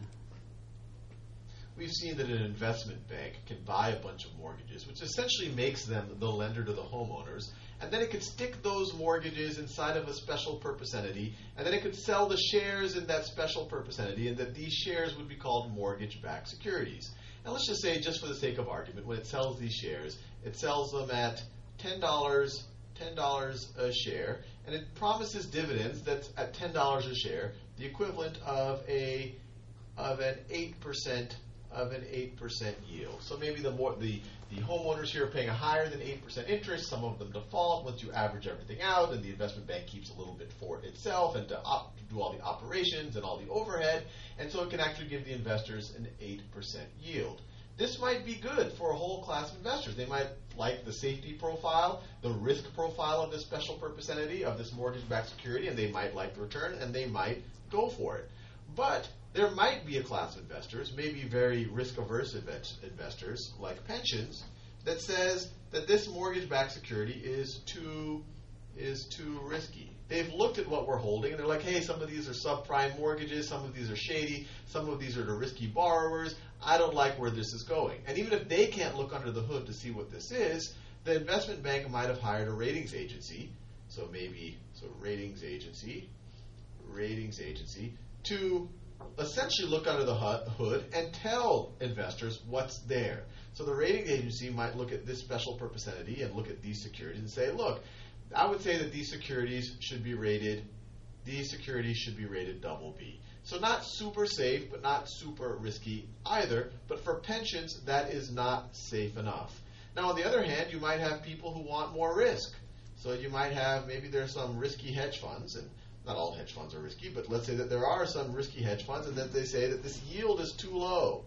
We've seen that an investment bank can buy a bunch of mortgages, which essentially makes them the lender to the homeowners, and then it could stick those mortgages inside of a special purpose entity, and then it could sell the shares in that special purpose entity, and that these shares would be called mortgage-backed securities. Now let's just say, just for the sake of argument, when it sells these shares, it sells them at ten dollars, ten dollars a share, and it promises dividends that's at ten dollars a share, the equivalent of a of an eight percent of an eight percent yield. So maybe the more the, the homeowners here are paying a higher than eight percent interest. Some of them default once you average everything out, and the investment bank keeps a little bit for itself and to, op, to do all the operations and all the overhead, and so it can actually give the investors an eight percent yield. This might be good for a whole class of investors. They might like the safety profile, the risk profile of this special purpose entity, of this mortgage-backed security, and they might like the return, and they might go for it. But there might be a class of investors, maybe very risk-averse investors, like pensions, that says that this mortgage-backed security is too is too risky. They've looked at what we're holding, and they're like, hey, some of these are subprime mortgages, some of these are shady, some of these are to risky borrowers. I don't like where this is going. And even if they can't look under the hood to see what this is, the investment bank might have hired a ratings agency, so maybe, so ratings agency, ratings agency, to essentially look under the hood and tell investors what's there. So the rating agency might look at this special purpose entity and look at these securities and say, look, I would say that these securities should be rated, these securities should be rated double B. So not super safe, but not super risky either. But for pensions, that is not safe enough. Now, on the other hand, you might have people who want more risk. So you might have, maybe there's some risky hedge funds, and not all hedge funds are risky, but let's say that there are some risky hedge funds, and that they say that this yield is too low.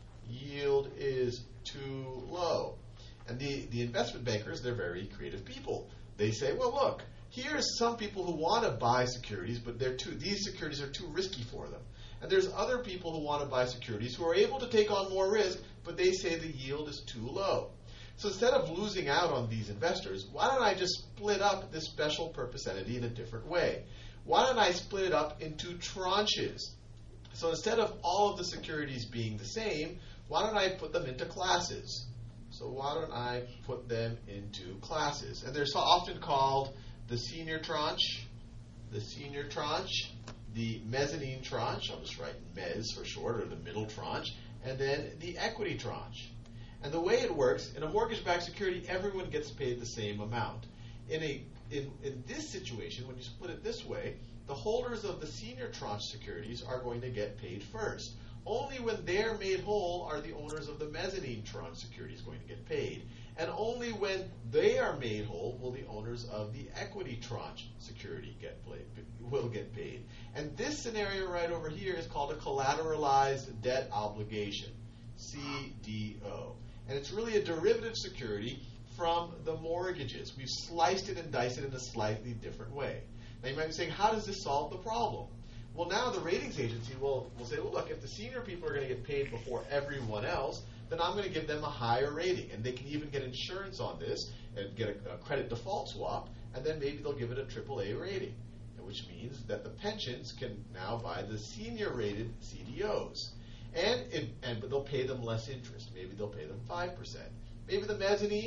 Yield is too low. And the, the investment bankers, they're very creative people. They say, well, look, here's some people who want to buy securities, but they're too, these securities are too risky for them. And there's other people who want to buy securities who are able to take on more risk, but they say the yield is too low. So instead of losing out on these investors, why don't I just split up this special purpose entity in a different way? Why don't I split it up into tranches? So instead of all of the securities being the same, why don't I put them into classes? So why don't I put them into classes? And they're so often called the senior tranche, the senior tranche, the mezzanine tranche, I'll just write mezz for short, or the middle tranche, and then the equity tranche. And the way it works, in a mortgage-backed security, everyone gets paid the same amount. In a in, in this situation, when you split it this way, the holders of the senior tranche securities are going to get paid first. Only when they're made whole are the owners of the mezzanine tranche securities going to get paid. And only when they are made whole will the owners of the equity tranche security get played, will get paid. And this scenario right over here is called a collateralized debt obligation, C D O. And it's really a derivative security from the mortgages. We've sliced it and diced it in a slightly different way. Now you might be saying, how does this solve the problem? Well, now the ratings agency will, will say, well, look, if the senior people are going to get paid before everyone else, then I'm going to give them a higher rating. And they can even get insurance on this and get a, a credit default swap, and then maybe they'll give it a triple A rating, which means that the pensions can now buy the senior-rated C D Os. And, it, and but they'll pay them less interest. Maybe they'll pay them five percent. Maybe the mezzanine,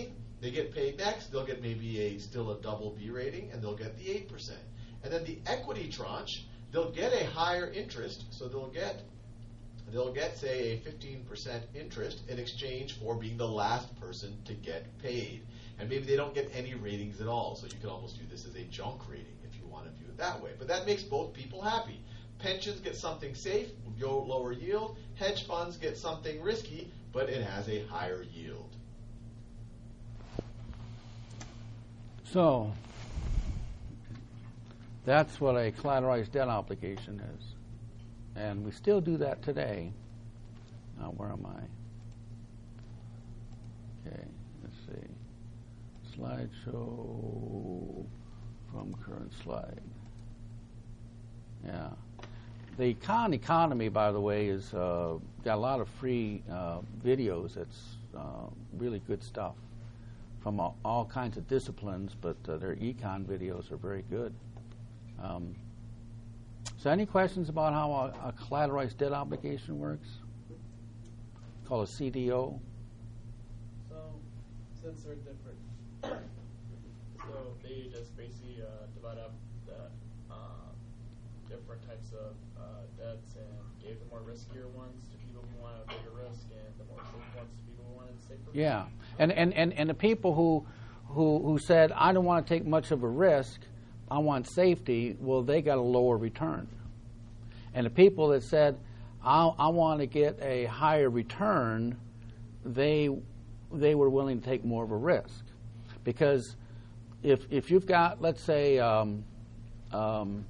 They get paid next, they'll get maybe a still a double B rating, and they'll get the eight percent. And then the equity tranche, they'll get a higher interest, so they'll get they'll get say a fifteen percent interest in exchange for being the last person to get paid. And maybe they don't get any ratings at all, so you can almost view this as a junk rating if you want to view it that way. But that makes both people happy. Pensions get something safe, go lower yield. Hedge funds get something risky, but it has a higher yield. So that's what a collateralized debt obligation is. And we still do that today. Now, where am I? Okay, let's see. Slideshow from current slide. Yeah. The Khan Economy, by the way, is uh, got a lot of free uh, videos. It's uh, really good stuff from all, all kinds of disciplines, but uh, their econ videos are very good. Um, so any questions about how a, a collateralized debt obligation works? Called a C D O. So, since they're different, so they just basically uh, divide up the uh, different types of uh, debts and gave the more riskier ones to people who want a bigger risk, and the more safe ones to people who wanted safer. Yeah, and and, and, and the people who, who who said, I don't want to take much of a risk, I want safety, well, they got a lower return. And the people that said, I, I want to get a higher return, they they were willing to take more of a risk. Because if if you've got, let's say, um, um,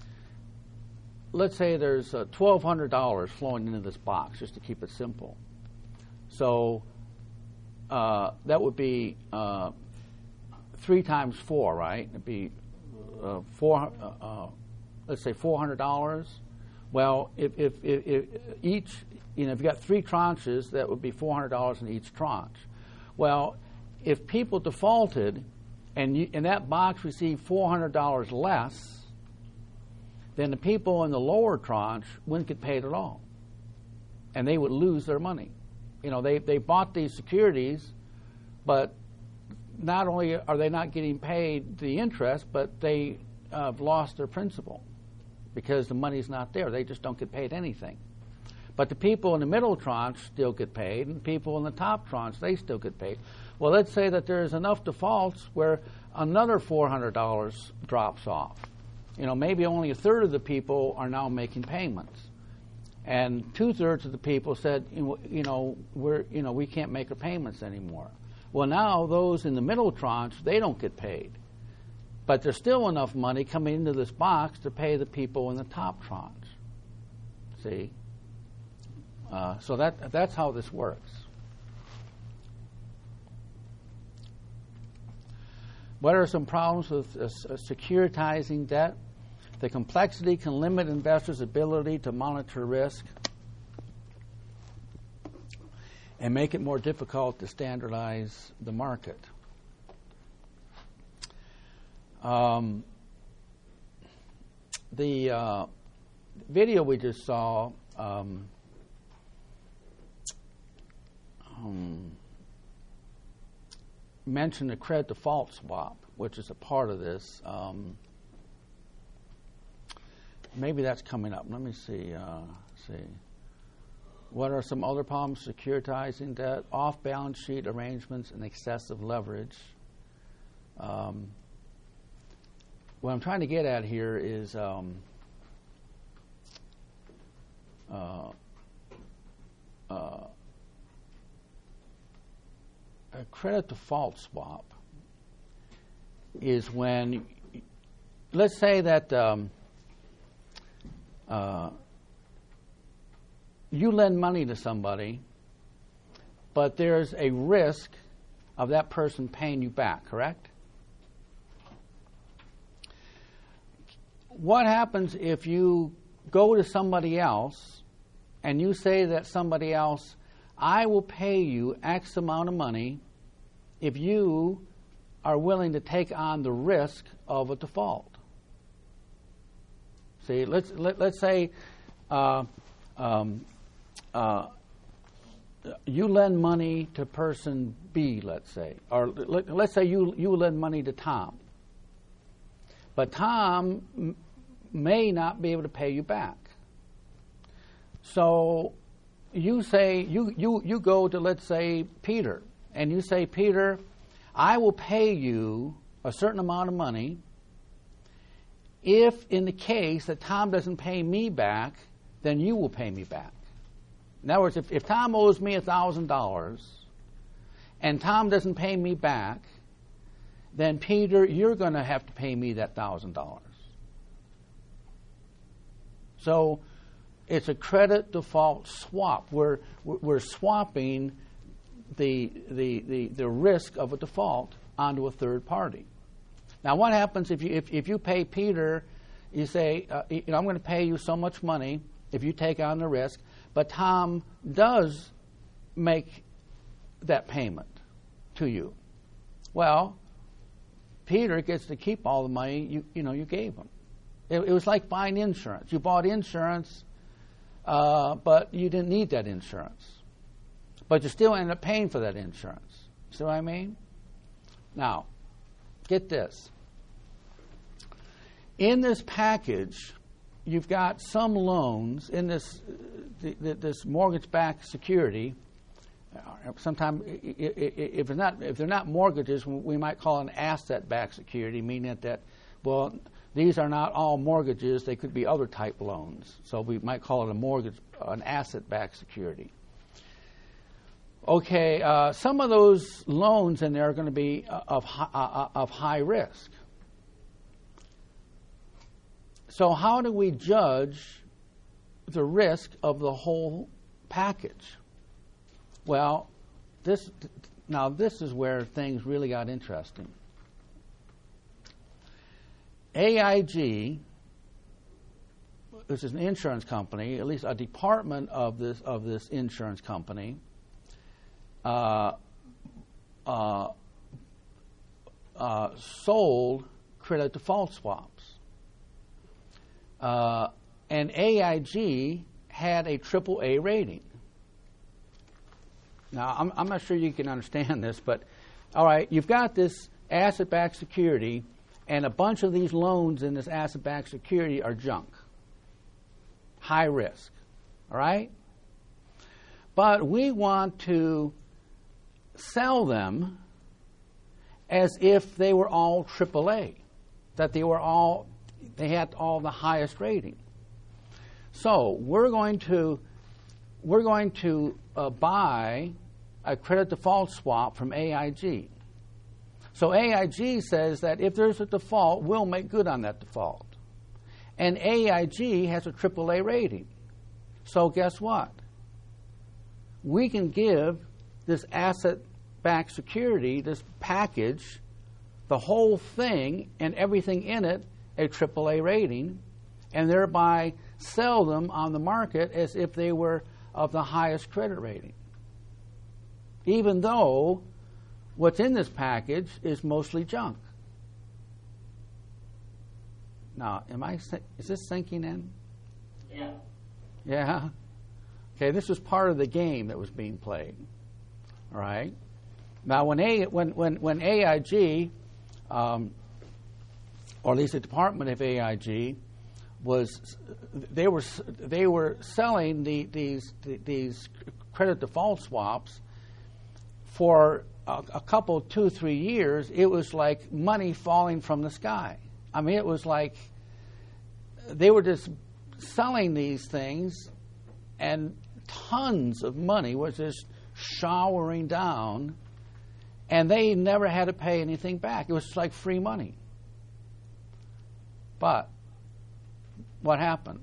let's say there's uh, twelve hundred dollars flowing into this box, just to keep it simple. So uh, that would be uh, three times four, right? It'd be uh, four. Uh, uh, let's say four hundred dollars. Well, if, if, if, if each, you know, if you got three tranches, that would be four hundred dollars in each tranche. Well, if people defaulted and you, and that box received four hundred dollars less, then the people in the lower tranche wouldn't get paid at all, and they would lose their money. You know, they they bought these securities, but not only are they not getting paid the interest, but they uh, have lost their principal because the money's not there. They just don't get paid anything. But the people in the middle tranche still get paid, and people in the top tranche, they still get paid. Well, let's say that there's enough defaults where another four hundred dollars drops off. You know, maybe only a third of the people are now making payments, and two-thirds of the people said, you know, we're, you know, we can't make our payments anymore. Well, now those in the middle tranche, they don't get paid. But there's still enough money coming into this box to pay the people in the top tranche. See? Uh, so that that's how this works. What are some problems with uh, securitizing debt? The complexity can limit investors' ability to monitor risk and make it more difficult to standardize the market. Um, the uh, video we just saw um, um, mentioned a credit default swap, which is a part of this. Um, maybe that's coming up. Let me see. Uh, see. What are some other problems? Securitizing debt, off-balance sheet arrangements, and excessive leverage. Um, What I'm trying to get at here is um, uh, uh, a credit default swap is when, let's say that um, uh, you lend money to somebody, but there's a risk of that person paying you back, correct? What happens if you go to somebody else and you say that somebody else, I will pay you X amount of money if you are willing to take on the risk of a default? See, let's let, let's say uh, um, uh, you lend money to person B, let's say, or let, let's say you you lend money to Tom, but Tom m- may not be able to pay you back. So you say you you you go to, let's say, Peter, and you say, Peter, I will pay you a certain amount of money if, in the case that Tom doesn't pay me back, then you will pay me back. In other words, if, if Tom owes me one thousand dollars and Tom doesn't pay me back, then Peter, you're going to have to pay me that one thousand dollars. So it's a credit default swap. We're, we're swapping the, the, the, the risk of a default onto a third party. Now, what happens if you if, if you pay Peter, you say, uh, you know, I'm going to pay you so much money if you take on the risk, but Tom does make that payment to you. Well, Peter gets to keep all the money you you know you gave him. It, it was like buying insurance. You bought insurance, uh, but you didn't need that insurance. But you still end up paying for that insurance. See what I mean? Now, get this. In this package, you've got some loans in this th- th- this mortgage-backed security. Sometimes, if they're not if they're not mortgages, we might call it an asset-backed security, meaning that, that well, these are not all mortgages; they could be other type loans. So we might call it a mortgage, an asset-backed security. Okay, uh, some of those loans in there are going to be of hi- uh, of high risk. So how do we judge the risk of the whole package? Well, this now this is where things really got interesting. A I G, which is an insurance company, at least a department of this of this insurance company, uh, uh, uh, sold credit default swaps. Uh, and A I G had a triple A rating. Now, I'm, I'm not sure you can understand this, but all right, you've got this asset-backed security, and a bunch of these loans in this asset-backed security are junk, high risk, all right? But we want to sell them as if they were all triple A, that they were all they had all the highest rating. So we're going to we're going to uh, buy a credit default swap from A I G. So A I G says that if there's a default, we'll make good on that default. And A I G has a triple A rating. So guess what? We can give this asset-backed security, this package, the whole thing and everything in it, a triple A rating, and thereby sell them on the market as if they were of the highest credit rating. Even though what's in this package is mostly junk. Now, am I? Is this sinking in? Yeah. Yeah? Okay, this was part of the game that was being played. All right? Now, when, A, when, when, when A I G... Um, or at least the department of A I G, was they were they were selling the, these the, these credit default swaps for a, a couple, two, three years. It was like money falling from the sky. I mean, it was like they were just selling these things, and tons of money was just showering down, and they never had to pay anything back. It was like free money. But what happened?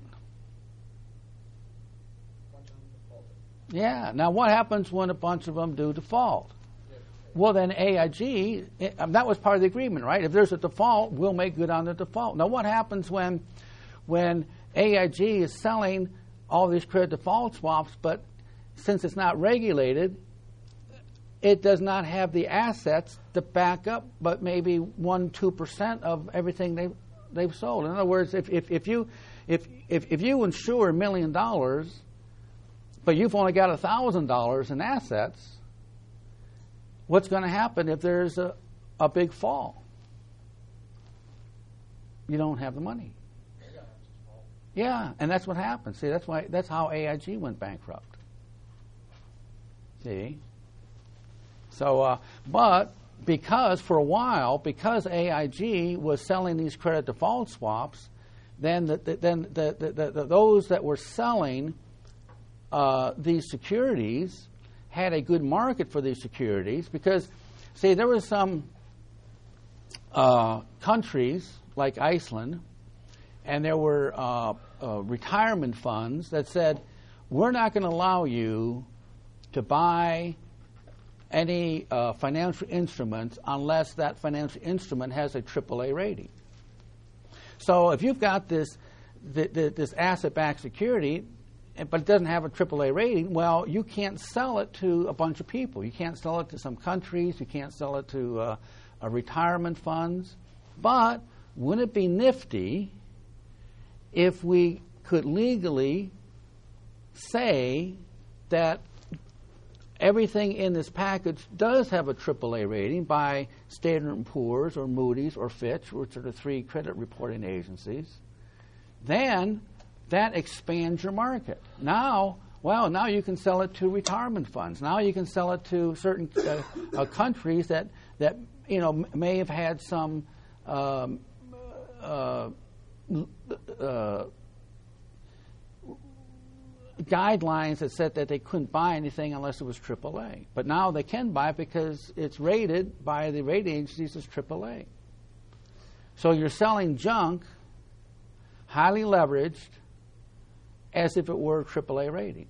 Yeah. Now, what happens when a bunch of them do default? Well, then A I G, it, um, that was part of the agreement, right? If there's a default, we'll make good on the default. Now, what happens when when A I G is selling all these credit default swaps, but since it's not regulated, it does not have the assets to back up but maybe one, two percent of everything they've they've sold. In other words, if, if, if you if, if if you insure a million dollars, but you've only got one thousand dollars in assets, what's going to happen if there's a, a big fall? You don't have the money. Yeah, and that's what happened. See, that's why that's how A I G went bankrupt. See? So, uh, but because for a while, because A I G was selling these credit default swaps, then the, the, then the, the, the, the, those that were selling uh, these securities had a good market for these securities because, see, there was some uh, countries like Iceland, and there were uh, uh, retirement funds that said, we're not going to allow you to buy any uh, financial instruments unless that financial instrument has a triple A rating. So if you've got this th- th- this asset-backed security, but it doesn't have a triple A rating, well, you can't sell it to a bunch of people. You can't sell it to some countries. You can't sell it to uh, uh, retirement funds. But wouldn't it be nifty if we could legally say that everything in this package does have a triple A rating by Standard and Poor's or Moody's or Fitch, which are the three credit reporting agencies? Then that expands your market. Now, well, now you can sell it to retirement funds. Now you can sell it to certain uh, uh, countries that, that you know m- may have had some um, uh, uh, guidelines that said that they couldn't buy anything unless it was triple A. But now they can buy it because it's rated by the rating agencies as triple A. So you're selling junk, highly leveraged, as if it were a triple A rating.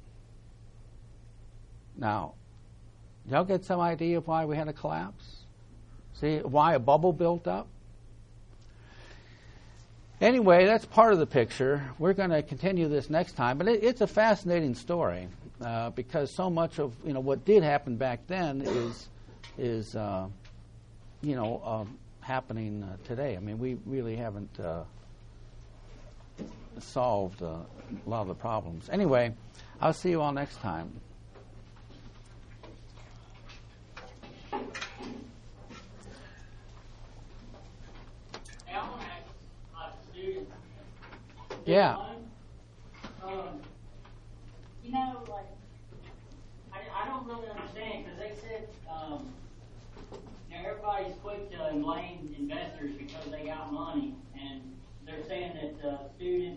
Now, y'all get some idea of why we had a collapse? See, why a bubble built up? Anyway, that's part of the picture. We're going to continue this next time, but it, it's a fascinating story uh, because so much of you know what did happen back then is is uh, you know um, happening uh, today. I mean, we really haven't uh, solved uh, a lot of the problems. Anyway, I'll see you all next time. Yeah. Um, you know, like, I, I don't really understand because they said, um, you know, everybody's quick to blame investors because they got money, and they're saying that uh, student